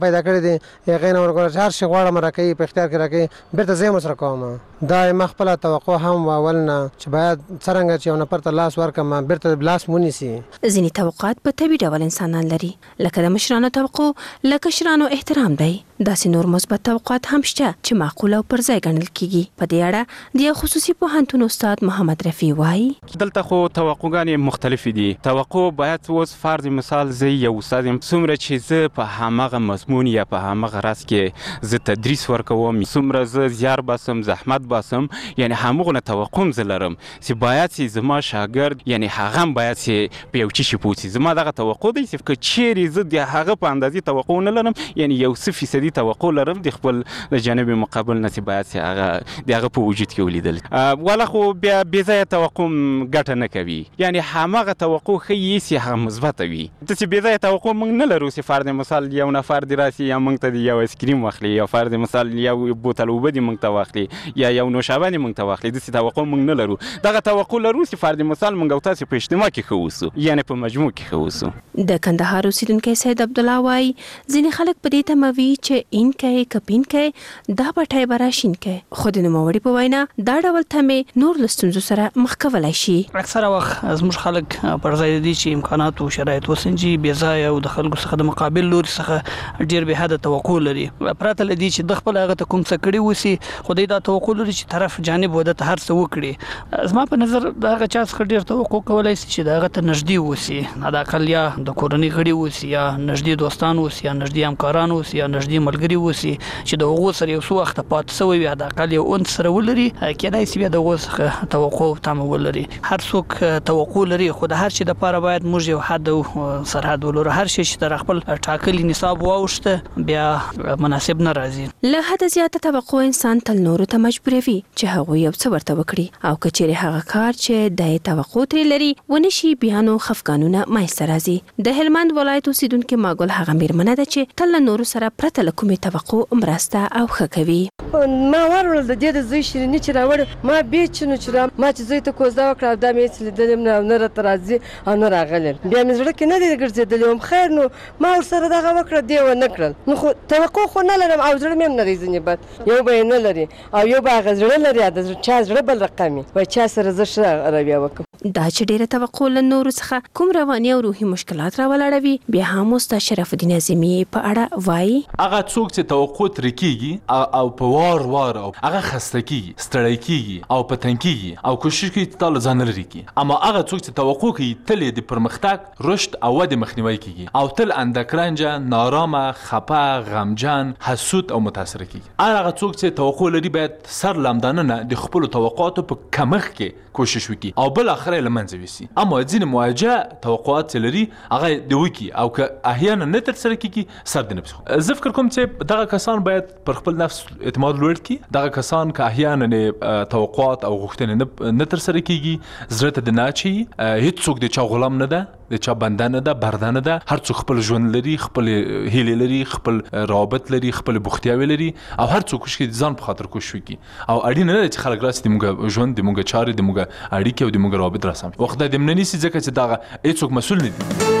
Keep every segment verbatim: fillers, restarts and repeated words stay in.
پیدا کړی دی هغې نه ورکوله چې هر شي غواړم راکوي په اختیار کې راکوي بېرته زه یې ورسره کوم دا ما خپله توقع هم و اول نه چې باید څرنګه چې یو نفر ته لاس ورکړم بېرته لاس ونیسي. ځینې توقعات په طبیعي ډول انسانان لري لکه د مشرانو توقع له کشرانو احترام دی. داسې نور مثبت توقعات هم شته چې معقول او پر ځای ګڼل کیږي. په دې اړه د یو خصوصي پوهنتون استاد محمد رفیع وایي دلته خو توقعګانې مختلفې دي. توقع باید اوس فرض مثال زه یو استاد یم څومره چې زه په هماغه مضمون یا په هماغه راز کې زه تدریس ورکوم څومره زه زیار باسم زحمت باسم یعنی همغه نه توقع هم زه لرم چې باید چې زما شاګرد یعنی هغه هم باید چې په یو څه شي پوه شي. زما دغه توقع دی چې که چیرې زه د هغه په اندازې توقع نه لرم یعنی یو څه فیصدي توقع لرم د خپل د جانب مقابل نه چې باید چې هغه د هغه په وجود کې ولیدل ولا خو بیا بې ځایه توقع ګټه نه کوي یعنی هماغه توقع ښیي چې هغه مثبته وي. داسې بې ځایه توقع موږ نه لرو چې فرض مثال یو نفر دې راسي یا موږ ته د یو ایسکریم واخلي یا فرض مثال یو بوتل اوبه دې موږ ته واخلي یا یو نوشابه دې موږ ته واخلي. داسې توقع موږ نه لرو. دغه توقع لرو چې فرض مثال موږ او تاسې په اجتماع کې ښه اوسو یعنې په مجموع کې ښه اوسو. د کندهار اوسیدونکی سید عبدالله وایي ځینې خلک په دې تمه وي چې اینکی که پینکی دا پټی به راشینکی خو د نوموړي په وینا دا ډول تمې نور له ستونزو سره مخ کولی شي. اکثره وخت زموږ خلک پر ځای د دې چې امکانات او شرایط وسنجي بې ځایه او د خلکو څخه د مقابل لوري څخه ډېر بې حده توقع لري پرته له دې چې د خپل هغه ته کوم څه کړي وسي خو دی دا توقع لري چې طرف جانب وده ته هر څه وکړي. زما په نظر د هغه چا څخه ډېر توقع کولی شي چې د هغه ته نږدې وسي حداقل یا د کورنۍ غړي وسي یا نږدې دوستان وسي یا نږدې همکاران وسي یا نږدې ملګري وسي چې د هغو سره یو څه وخته پاتې شوی وي حداقل یو اونس سره ولري کېدای شي بیا د هغو څخه توقع او تمه ولري. هر څوک توقع لري خو د هر شي دپاره باید موږ یو حد او سرحد ولرو. هر شي چې تر خپل ټاکلي نصاب واوښته بیا مناسب نه راځي. له حده زیاته توقع انسان تل نورو ته مجبوروي چې هغوی یو څه ورته وکړي او که چیرې هغه کار چې د توقع ترې لري ونه شي بیا نو خفګانونه منځته راځي. د هلمند ولایت اوسیدونکې ماګل هغه مېرمنه ده چې تل له نورو سره پرته له کومې توقع مرسته او ښه کوي. ما وروړل د دې د زوی شیریني چې راوړې ما بې چې نو چې ما چې زوی ته کوزده وکړه او دا مې هېڅ لیدلی م نه او نه راته راځي او نه راغلی بیا مې زړه کې نه دی ګرځېدلی وم خیر نو ما ورسره دغه وکړه دی ونه کړل نو خو توقع خو نه لرم او زړه مې هم نه دی ځینې بد یو به یې نه لري او یو به هغه زړه لري د چا زړه بل رقم وي وایي چا سره زه ښه رویه وکړم. دا چې ډېره توقع له نورو څخه کوم رواني او روحي مشکلات راولاړوي بیا هم استاد شرف الدین اعظمي په اړه وایي هغه څوک چې توقع ترې کېږي او په وار وار او هغه خسته کېږي ستړی کېږي او په تنګ کېږي او کوشش کوي چې تا له ځانه لرې کړي اما هغه څوک چې توقع کوي تل یې د پرمختګ رشد او ودې مخنیوی کېږي او تل اندکرنجه نارامه خفه غمجن حسود او متاثره کېږي. هغه څوک چې توقع لري باید سر لمدانه نه د خپلو توقعاتو په کمښت کې کوشش وکړي او بل اخر یې له منځه یوسي. اما ځینې مواجهه توقعات چې لري هغه د وکړي او که احیانا نه ترسره کېږي سر د نه زه فکر کوم چې دغه کسان باید پر خپل نفس اعتماد لوړ کړي. دغه کسان که احیانا توقعات او غوښتنې نه ترسره کېږي زړه ته د نه اچوي هېڅوک د چا غلام نه ده د چا بنده نه ده برده نه ده. هر څوک خپل ژوند لري خپل هیلې لري خپل روابط لري خپل بوختیاوې لري او هر څوک کوشش کوي د ځان په خاطر کوشش وکړي او اړینه نه ده چې خلک راسي د موږ ژوند د موږ چارې د موږ اړیکې او د موږ روابط راسم وخت د دې نه نیسي ځکه چې دغه هېڅوک مسؤل نه دي.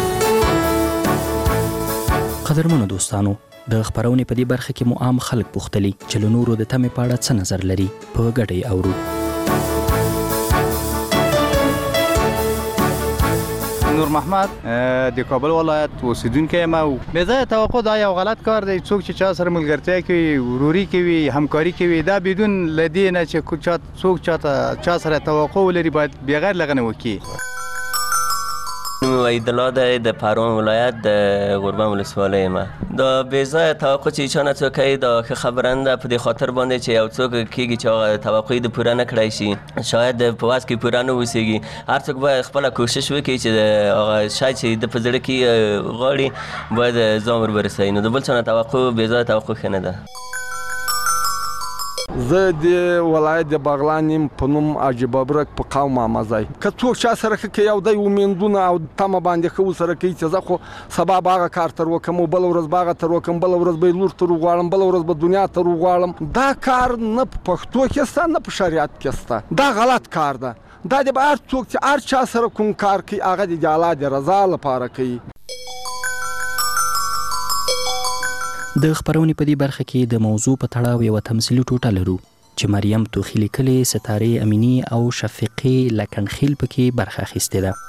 قدرمنو دوستانو د خبرونې په دې برخه کې مو عام خلک پوښتلي چې له نورو د تمې په اړه څه نظر لري په ګډه یې اورو. نور محمد د کابل ولایت اوسیدونکی یم او بې ځایه توقع دا یو غلط کار دی. څوک چې چا سره ملګرتیا کوي وروري کوي همکاري کوي دا بدون له دې نه چې څوک چاته چا سره توقع ولري باید بغیر له هغه نه وکړي. وحید الله دی د پروان ولایت د غوربند ولسوالۍ یم. دا بې ځایه توقع چې چا نه څوک کوي دا ښه خبره نه ده په دې خاطر باندې چې یو څوک کېږي چې هغه توقع یې د پوره نه کړی شي شاید په وس کې پوره نه اوسېږي. هر څوک باید خپله کوشش وکړي چې د هغه شی چې د په زړه کې غواړي باید ځان ور ورسوي نو د بل چا نه توقع بې ځایه توقع ښه نه ده. زه د ولایت د بغلان یم په نوم عجیب ابرک په قوم مامزای که څوک چا سره ښه کوي او دی ومیندونه او تمه باندې ښه ورسره کوي چې زه خو سبا به هغه کار تر وکړم او بله ورځ به هغه تر وکړم بله ورځ به یې لور تر وغواړم بله ورځ به دنیا تر وغواړم دا کار نه په پښتو کې شته نه په شریعت کې شته دا غلط کار ده. دا د به هر څوک چې هر چا سره کوم کار کوي هغه د الله د رضا لپاره کوي. د خبرونې په دې برخه کې د موضوع په تړاو یوه تمثیلي ټوټه لرو چې مریم توخي لیکلې، ستارې امینی او شفیقې لکنخیل پکې برخه اخیستې ده.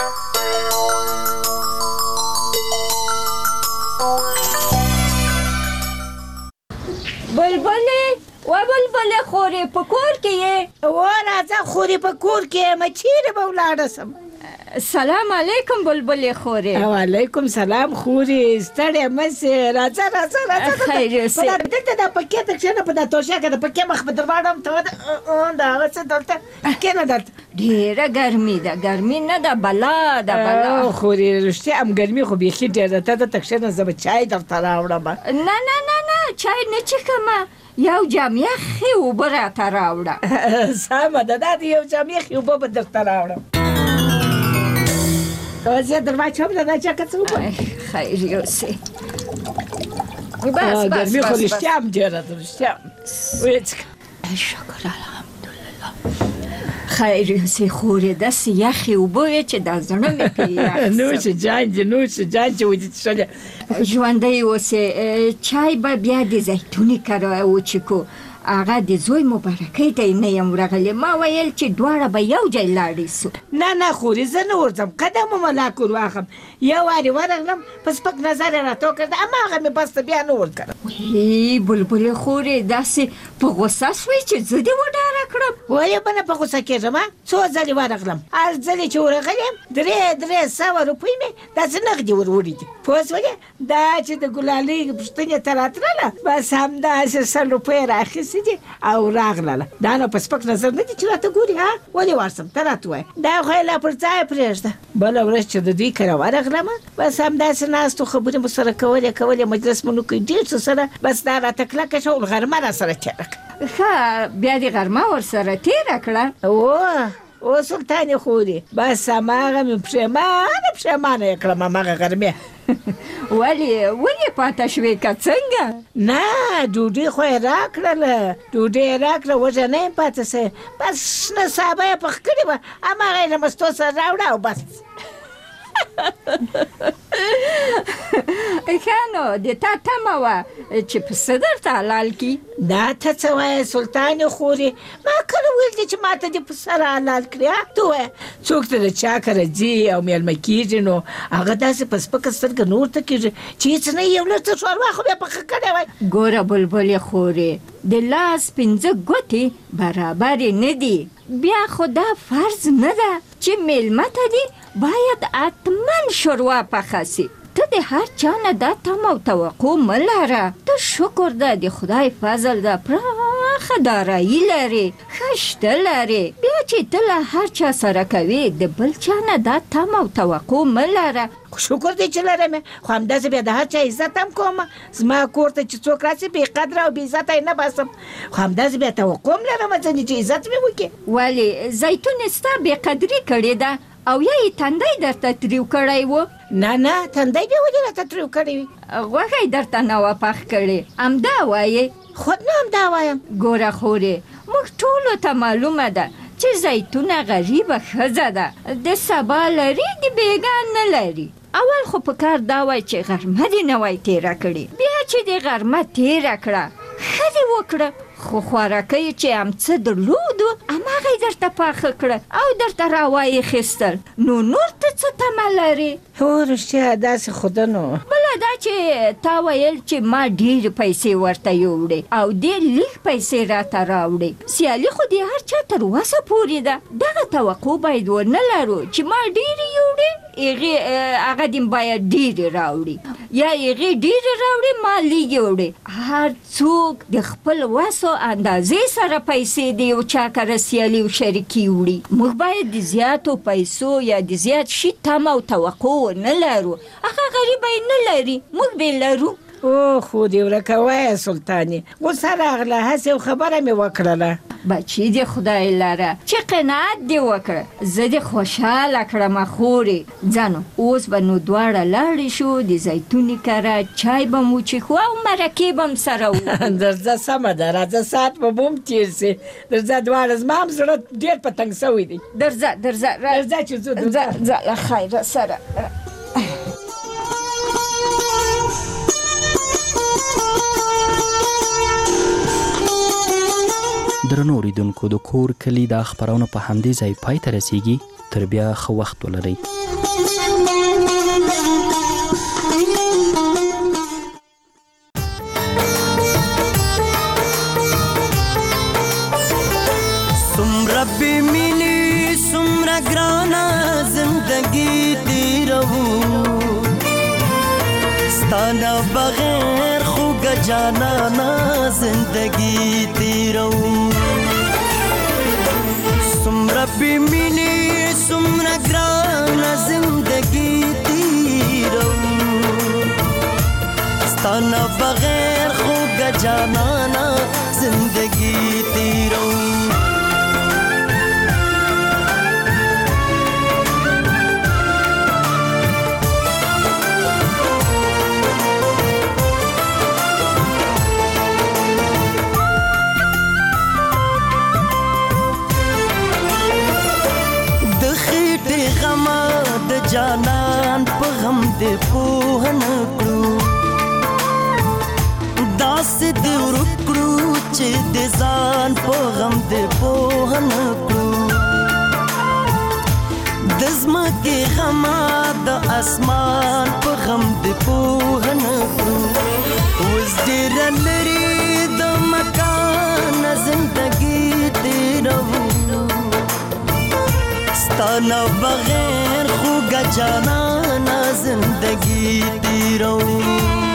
بلبلې و بلبلې خورې په کور کې یې؟ و راځه خورې په کور کې یم، چیرې به ولاړه سم؟ سلام علیکم بلبلې خورې. وعلیکم سلام خورې، ستړې مه سې، راځه راځه راځه. خیر اوسې. دلته دا پکې ته کښېنه، په دا توشکه د پکې مخ به در واړم، ته د هغه څه دلته کښېنه. دلته ډېره ګرمي ده، ګرمي نه ده بلا ده بلا. خورې رښتیا هم ګرمي خو بیخي ډېره ده. ته دلته کښېنه، زه به چای درته راوړم. نه نه نه نه چای نه څښمه، یو جام یخې اوبه راته راوړه. سمه ده، دا د یو جام یخې اوبه به درته راوړم. زه در واچوم دا چاکه څه وکړم. خیر یوسې. بس بس ګرمي خو رښتیا هم ډېره ده، رښتیا هم. ویې څښه. شکر الحمدلله. خیر یوسې خورې، داسې یخې اوبه وې چې دا زړه مې پرې یخ شو. نوشه جان دې، نوشه جان چې ودې څښلې. ژوندی اوسې. چای به بیا د زیتوني کره وچښو. هغه د زوی مبارکۍ ته نه یم ورغلې، ما ویل چې دواړه به یو ځای لاړې سو. نه نه خورې، زه نه ورځم، قدم مو ملاک ور واخم. یو وارې ورغلم، په سپک نظر یې راته وکړ، هماغه مې بس ته بیا نه ورکړم. وی بلبلې خورې، داسې په غوسه سوې چې زه دې وډاره کړم. ولې به نه په غوسه کېږم؟ څو ځلې ورغلم، هر ځلې چې ورغلې یم درې درې سوه روپۍ مې داسې نغدې ور وړي دي. پوه شولې؟ دا چې د ګلالۍ پوښتنې ته راتلله، بس همداسې سل روپۍ راخیستې دي او راغلله. دا نو په سپک نظر نه دي چې راته ګوري. ها ولې ورسم؟ ته راته وایه. دا خو یې لا پر ځای پرېږده. بله ورځ چې د دوی کره ورغلم، بس همداسې ناستو خبرې مو سره کولې کولې، مجلس مو نه کوي ډېر څه سره. بس دا راته کلکه شوه، غرمه را سره تېره کړه. ښه بیا دې غرمه ورسره تېره کړه؟ اوه او سلطانې خورې، بس هماغه مې پښېمانه پښېمانه یې کړم هماغه غرمې. ولې ولې پاته شوې که څنګه؟ نه ډوډۍ خو یې راکړله، ډوډۍ یې راکړه، وږه نه یم پاته سوې. بس شنه سابه یې پخ کړې وه، هماغه یې له مستو سره راوړه او بس. ښه نو د تا تمه وه چې پسه درته حلال کړي؟ دا ته څه وایې سلطانې خورې؟ ما کله ویل دي چې ما ته دې پسه را حلال کړي؟ ته وایه څوک ته د چا کره ځي او میلمه کېږي، نو هغه داسې په سپکه سترګه نه ورته کېږي چې هېڅ نه یو لږ څه ښوروا خو بیا پخه کړې وای. ګوره بلبلې خورې، د لاس پنځه ګوتې برابرې نه دي. بیا خو دا فرض نه ده چې میلمه ته دې باید حتما ښوروا پخه سي. ته د هر چا نه دا تمه او توقع مه لره. ته شکر ده د خدای فضل ده، پراخه دارایي لرې، ښه شته لرې. بیا چې ته له هر چا سره کوې، د بل چا نه دا تمه او توقع مه لره. شکر دی چې لرم، خو همداسې بیا د هر چا عزت هم کوم. زما کور ته چې څوک راسي بې قدره او بې عزته یې نه باسم، خو همداسې بیا توقع هم لرم ځینې چې عزت مې وکړي. ولې زیتون ستا بې قدري کړې ده او یا یې تندی درته تریو کړی و؟ نه نه تندی بیا ولې راته تریو کړی وي؟ غوښه یې درته نه وه پخ کړې، همدا وایې؟ خود نه همدا وایم. ګوره خورې، موږ ټولو ته معلومه ده چې زیتونه غریبه ښځه ده، د سبا لري د بېګان نه لري. اول خو په کار دا وای چې غرمه دې نه وای تېره کړې، بیا چې دې غرمه تېره کړه ښه دې وکړه، خو خوراکۍ چې هم څه درلودو هماغه یې درته پاخه کړه او درته راوایېخېستل. نو نور ته څه تمه لرې؟ هو رښتیا داسې خو ده نو. بله دا چې تا ویل چې ما ډېرې پیسې ورته یوړې او دې لږ پیسې راته راوړې. سیالي خو دې هر چا تر وسه پورې ده. دغه توقع باید ونه لرو چې ما ډېرې یوړې، هغې هغه دې باید ډېرې راوړي، یا هغې ډېرې راوړي ما لږې وړې. هر څوک د خپل وس او اندازې سره پیسې د یو چا کره سیالي او شریکي وړي. موږ باید د زیاتو پیسو یا د زیات شي تمه او توقع ونه لرو. هغه غریبه یې نه لري، موږ به لرو. او خو دې ورکه وایه سلطانې، غوسه راغله، هسې یو خبره مې وکړله. بچی دې خدای لره چې قناعت دې وکړه، زه دې خوشحاله کړمه خورې. ځانو اوس به نو دواړه لاړې شو، د زیتوني کره چای به مو وچښو او مرکې به م سره وکړو. درځه سمه ده، راځه ساعت به به هم تېر سي. درځه دواړه، زما هم زړه ډېر په تنګ سوی دی. درځه درځه درځه چې ځو ځه ځه له خیره سره. درنو اوریدونکو د کور کلی دا خبرونه په همدې ځای پای ته رسیږي. تر بیا ښه وخت ولرئ. سمره بې مینې سمره ګرانه زندګي تېروو ستا نه بغیر خوږه جانانه زندګي تېروو سمره بې مینې سمره ګرانه زندګي تېروو ستا نه بغیر خوږه جانانه زندګي تېروو جانان په غم دې پوه نه کړو داسې دې ورک کړو چې د ځان په غم دې پوه نه کړو د ځمکې غمه د اسمان په غم دې پوه نه کړو اوس ډېره لرې د مکان زندګي تېروو ستا نه بغیر خوږه جانانه زندګي تېروو